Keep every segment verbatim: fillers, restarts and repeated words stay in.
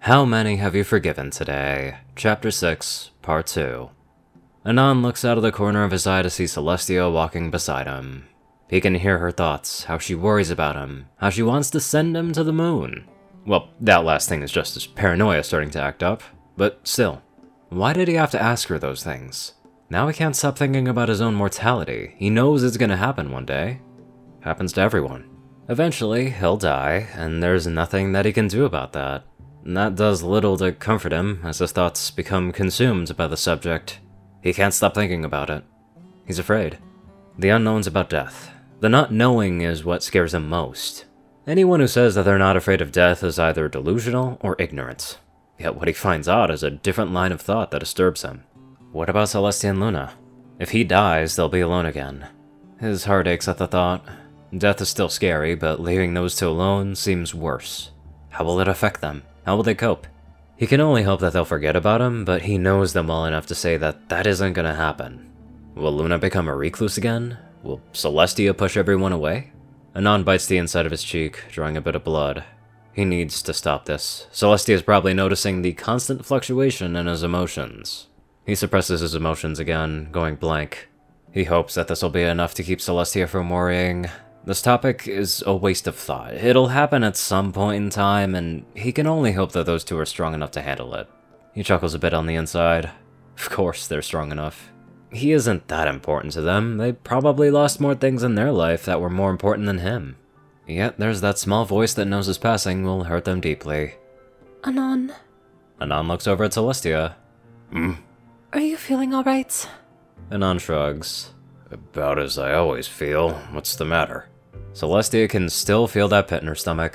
How many have you forgiven today? Chapter six, Part two. Anon looks out of the corner of his eye to see Celestia walking beside him. He can hear her thoughts, how she worries about him, how she wants to send him to the moon. Well, that last thing is just his paranoia starting to act up, but still, why did he have to ask her those things? Now he can't stop thinking about his own mortality. He knows it's gonna happen one day. Happens to everyone. Eventually, he'll die, and there's nothing that he can do about that. And that does little to comfort him, as his thoughts become consumed by the subject. He can't stop thinking about it. He's afraid. The unknown's about death. The not knowing is what scares him most. Anyone who says that they're not afraid of death is either delusional or ignorant. Yet what he finds odd is a different line of thought that disturbs him. What about Celestia and Luna? If he dies, they'll be alone again. His heart aches at the thought. Death is still scary, but leaving those two alone seems worse. How will it affect them? How will they cope? He can only hope that they'll forget about him, but he knows them well enough to say that that isn't gonna happen. Will Luna become a recluse again? Will Celestia push everyone away? Anon bites the inside of his cheek, drawing a bit of blood. He needs to stop this. Celestia is probably noticing the constant fluctuation in his emotions. He suppresses his emotions again, going blank. He hopes that this will be enough to keep Celestia from worrying. This topic is a waste of thought. It'll happen at some point in time, and he can only hope that those two are strong enough to handle it. He chuckles a bit on the inside. Of course they're strong enough. He isn't that important to them. They probably lost more things in their life that were more important than him. Yet there's that small voice that knows his passing will hurt them deeply. Anon. Anon looks over at Celestia. Hmm? Are you feeling alright? Anon shrugs. About as I always feel. What's the matter? Celestia can still feel that pit in her stomach.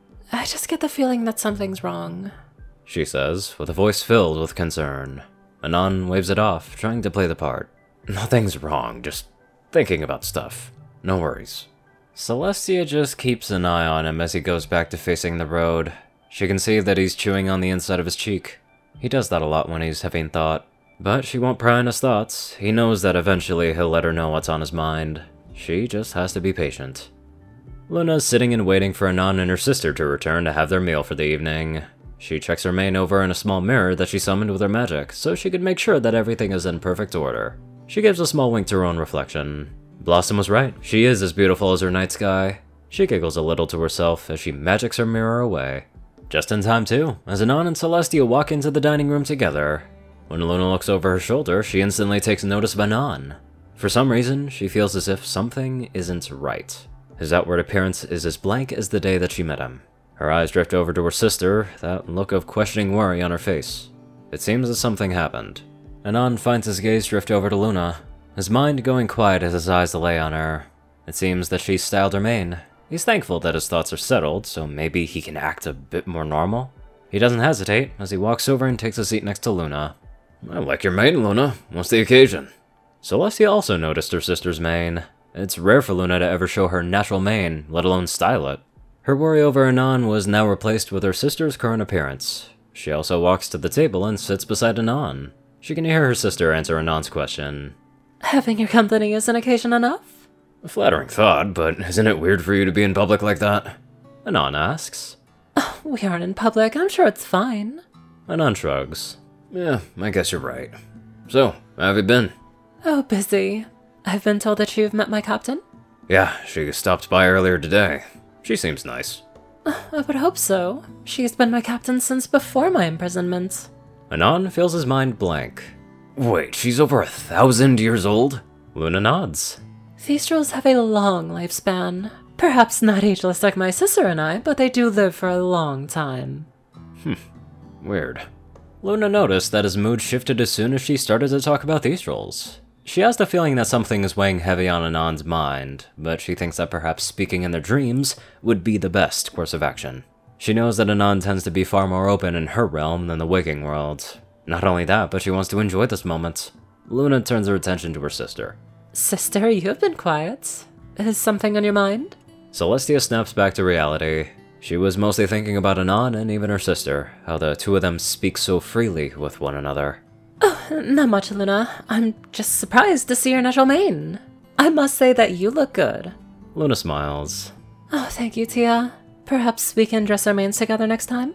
I just get the feeling that something's wrong, she says, with a voice filled with concern. Anon waves it off, trying to play the part. Nothing's wrong, just thinking about stuff. No worries. Celestia just keeps an eye on him as he goes back to facing the road. She can see that he's chewing on the inside of his cheek. He does that a lot when he's having thought. But she won't pry on his thoughts. He knows that eventually he'll let her know what's on his mind. She just has to be patient. Luna's sitting and waiting for Anon and her sister to return to have their meal for the evening. She checks her mane over in a small mirror that she summoned with her magic, so she can make sure that everything is in perfect order. She gives a small wink to her own reflection. Blossom was right. She is as beautiful as her night sky. She giggles a little to herself as she magics her mirror away. Just in time too, as Anon and Celestia walk into the dining room together. When Luna looks over her shoulder, she instantly takes notice of Anon. For some reason, she feels as if something isn't right. His outward appearance is as blank as the day that she met him. Her eyes drift over to her sister, that look of questioning worry on her face. It seems that something happened. Anon finds his gaze drift over to Luna, his mind going quiet as his eyes lay on her. It seems that she's styled her mane. He's thankful that his thoughts are settled, so maybe he can act a bit more normal. He doesn't hesitate as he walks over and takes a seat next to Luna. I like your mane, Luna. What's the occasion? Celestia also noticed her sister's mane. It's rare for Luna to ever show her natural mane, let alone style it. Her worry over Anon was now replaced with her sister's current appearance. She also walks to the table and sits beside Anon. She can hear her sister answer Anon's question. Having your company is an occasion enough? A flattering thought, but isn't it weird for you to be in public like that? Anon asks. Oh, we aren't in public. I'm sure it's fine. Anon shrugs. Yeah, I guess you're right. So, how have you been? Oh, busy. I've been told that you've met my captain? Yeah, she stopped by earlier today. She seems nice. Uh, I would hope so. She's been my captain since before my imprisonment. Anon feels his mind blank. Wait, she's over a thousand years old? Luna nods. Thestrals have a long lifespan. Perhaps not ageless like my sister and I, but they do live for a long time. Hmm, weird. Luna noticed that his mood shifted as soon as she started to talk about Thestrals. She has the feeling that something is weighing heavy on Anon's mind, but she thinks that perhaps speaking in their dreams would be the best course of action. She knows that Anon tends to be far more open in her realm than the waking world. Not only that, but she wants to enjoy this moment. Luna turns her attention to her sister. Sister, you've been quiet. Is something on your mind? Celestia snaps back to reality. She was mostly thinking about Anon and even her sister, how the two of them speak so freely with one another. Oh, not much, Luna. I'm just surprised to see your natural mane. I must say that you look good. Luna smiles. Oh, thank you, Tia. Perhaps we can dress our manes together next time?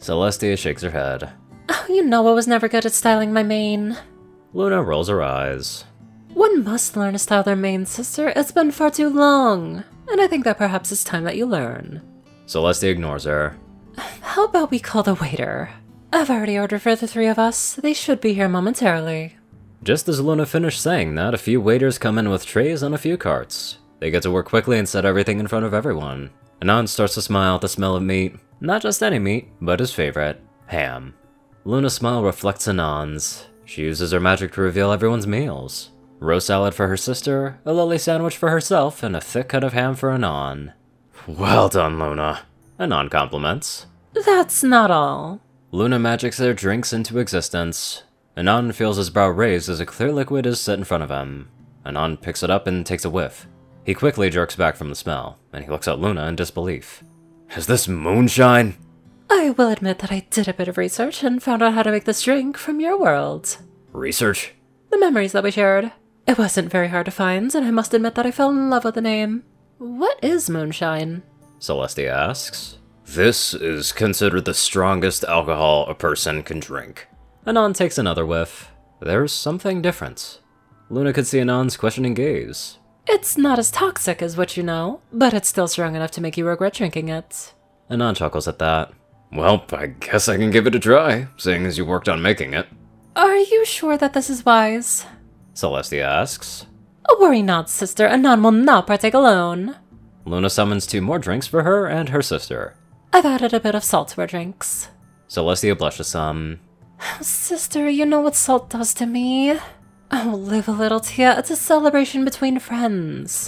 Celestia shakes her head. Oh, you know I was never good at styling my mane. Luna rolls her eyes. One must learn to style their mane, sister. It's been far too long. And I think that perhaps it's time that you learn. Celestia ignores her. How about we call the waiter? I've already ordered for the three of us. They should be here momentarily. Just as Luna finished saying that, a few waiters come in with trays and a few carts. They get to work quickly and set everything in front of everyone. Anon starts to smile at the smell of meat. Not just any meat, but his favorite, ham. Luna's smile reflects Anon's. She uses her magic to reveal everyone's meals. Roast salad for her sister, a lily sandwich for herself, and a thick cut of ham for Anon. Well done, Luna. Anon compliments. That's not all. Luna magics their drinks into existence. Anon feels his brow raised as a clear liquid is set in front of him. Anon picks it up and takes a whiff. He quickly jerks back from the smell, and he looks at Luna in disbelief. Is this moonshine? I will admit that I did a bit of research and found out how to make this drink from your world. Research? The memories that we shared. It wasn't very hard to find, and I must admit that I fell in love with the name. What is moonshine? Celestia asks. This is considered the strongest alcohol a person can drink. Anon takes another whiff. There's something different. Luna could see Anon's questioning gaze. It's not as toxic as what you know, but it's still strong enough to make you regret drinking it. Anon chuckles at that. Well, I guess I can give it a try, seeing as you worked on making it. Are you sure that this is wise? Celestia asks. Oh, worry not, sister. Anon will not partake alone. Luna summons two more drinks for her and her sister. I've added a bit of salt to our drinks. Celestia blushes some. Sister, you know what salt does to me. Oh, live a little, Tia. It's a celebration between friends.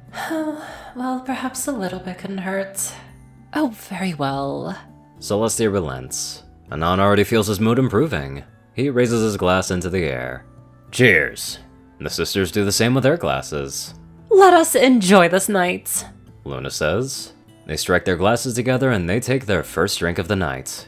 Well, perhaps a little bit couldn't hurt. Oh, very well. Celestia relents. Anon already feels his mood improving. He raises his glass into the air. Cheers. The sisters do the same with their glasses. Let us enjoy this night, Luna says. They strike their glasses together and they take their first drink of the night.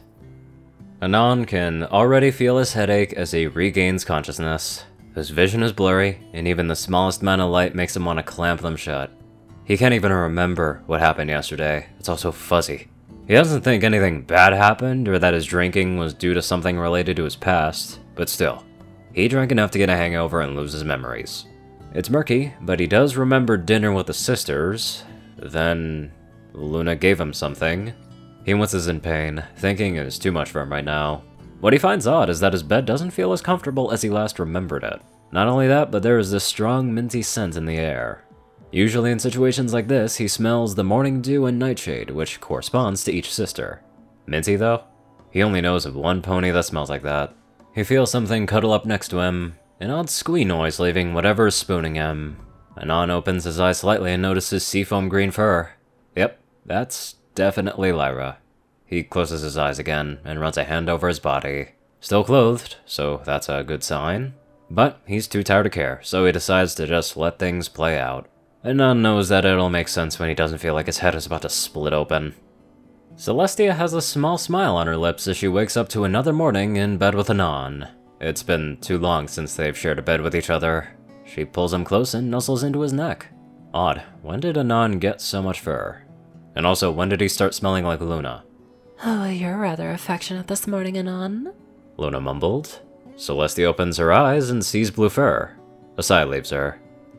Anon can already feel his headache as he regains consciousness. His vision is blurry, and even the smallest amount of light makes him want to clamp them shut. He can't even remember what happened yesterday. It's all so fuzzy. He doesn't think anything bad happened or that his drinking was due to something related to his past, but still, he drank enough to get a hangover and lose his memories. It's murky, but he does remember dinner with the sisters. Then Luna gave him something. He winces in pain, thinking it was too much for him right now. What he finds odd is that his bed doesn't feel as comfortable as he last remembered it. Not only that, but there is this strong minty scent in the air. Usually in situations like this, he smells the morning dew and nightshade, which corresponds to each sister. Minty though? He only knows of one pony that smells like that. He feels something cuddle up next to him, an odd squee noise leaving whatever is spooning him. Anon opens his eyes slightly and notices seafoam green fur. Yep, that's definitely Lyra. He closes his eyes again and runs a hand over his body. Still clothed, so that's a good sign. But he's too tired to care, so he decides to just let things play out. Anon knows that it'll make sense when he doesn't feel like his head is about to split open. Celestia has a small smile on her lips as she wakes up to another morning in bed with Anon. It's been too long since they've shared a bed with each other. She pulls him close and nuzzles into his neck. Odd, when did Anon get so much fur? And also, when did he start smelling like Luna? Oh, you're rather affectionate this morning, Anon. Luna mumbled. Celestia opens her eyes and sees blue fur. A sigh leaves her.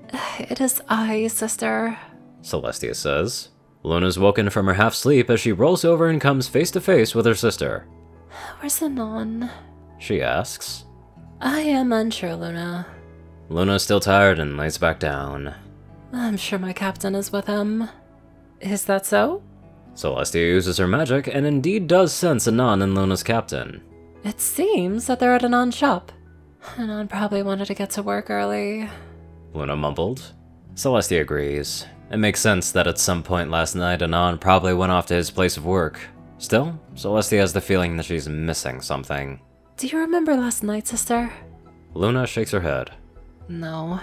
It is I, sister, Celestia says. Luna's woken from her half-sleep as she rolls over and comes face to face with her sister. Where's Anon? She asks. I am unsure, Luna. Luna is still tired and lays back down. I'm sure my captain is with him. Is that so? Celestia uses her magic and indeed does sense Anon in Luna's captain. It seems that they're at Anon's shop. Anon probably wanted to get to work early. Luna mumbled. Celestia agrees. It makes sense that at some point last night Anon probably went off to his place of work. Still, Celestia has the feeling that she's missing something. Do you remember last night, sister? Luna shakes her head. No.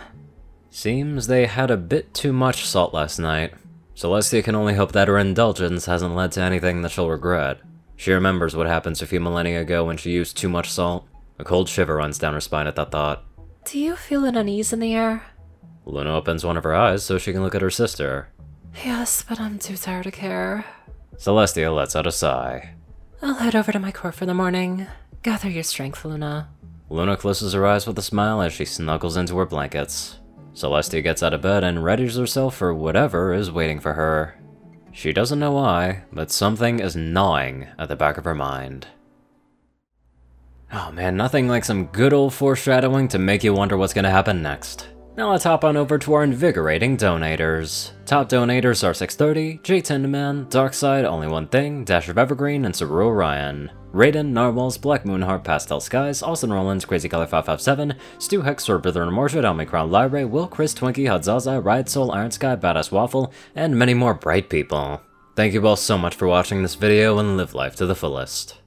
Seems they had a bit too much salt last night. Celestia can only hope that her indulgence hasn't led to anything that she'll regret. She remembers what happened a few millennia ago when she used too much salt. A cold shiver runs down her spine at that thought. Do you feel an unease in the air? Luna opens one of her eyes so she can look at her sister. Yes, but I'm too tired to care. Celestia lets out a sigh. I'll head over to my core for the morning. Gather your strength, Luna. Luna closes her eyes with a smile as she snuggles into her blankets. Celestia gets out of bed and readies herself for whatever is waiting for her. She doesn't know why, but something is gnawing at the back of her mind. Oh man, nothing like some good old foreshadowing to make you wonder what's gonna happen next. Now let's hop on over to our invigorating donators. Top donators are six thirty, Jay Tinderman, Darkside, Only One Thing, Dash of Evergreen, and Saru Ryan. Raiden, Narwhals, Black Moonheart, Pastel Skies, Austin Rollins, Crazy Color five five seven, Stu Hex, Sword Brother and Morshed, Omicron Lyre, Will, Chris, Twinkie, Hadzaza, Riot Soul, Iron Sky, Badass Waffle, and many more bright people. Thank you all so much for watching this video and live life to the fullest.